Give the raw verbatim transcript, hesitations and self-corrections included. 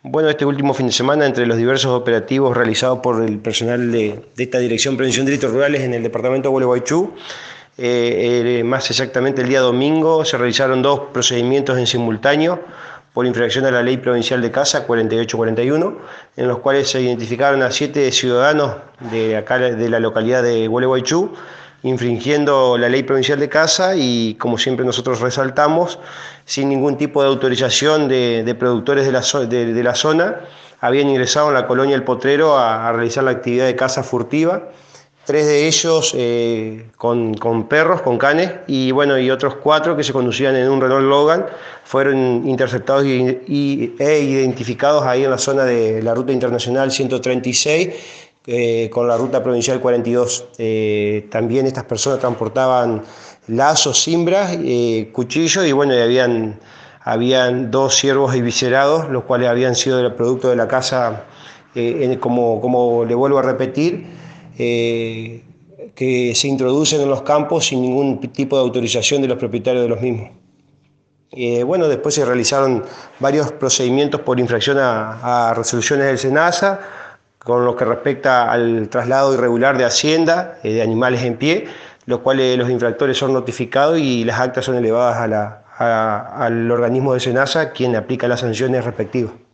Bueno, este último fin de semana, entre los diversos operativos realizados por el personal de, de esta Dirección de Prevención de Delitos Rurales en el departamento de Gualeguaychú, eh, eh, más exactamente el día domingo, se realizaron dos procedimientos en simultáneo por infracción a la Ley Provincial de Caza cuarenta y ocho cuarenta y uno, en los cuales se identificaron a siete ciudadanos de acá de la localidad de Gualeguaychú, infringiendo la Ley Provincial de Caza y, como siempre nosotros resaltamos, sin ningún tipo de autorización de, de productores de la, de, de la zona, habían ingresado en la colonia El Potrero a, a realizar la actividad de caza furtiva. Tres de ellos eh, con, con perros, con canes, y bueno, y otros cuatro que se conducían en un Renault Logan fueron interceptados y, y, e identificados ahí en la zona de la ruta internacional ciento treinta y seis eh, con la ruta provincial cuarenta y dos. Eh, también estas personas transportaban lazos, cimbras, eh, cuchillos y bueno, y habían, habían dos ciervos eviscerados, los cuales habían sido el producto de la caza, eh, en, como, como le vuelvo a repetir, Eh, que se introducen en los campos sin ningún tipo de autorización de los propietarios de los mismos. Eh, bueno, después se realizaron varios procedimientos por infracción a, a resoluciones del SENASA, con lo que respecta al traslado irregular de hacienda, eh, de animales en pie, los cuales los infractores son notificados y las actas son elevadas a la, a, al organismo de SENASA, quien aplica las sanciones respectivas.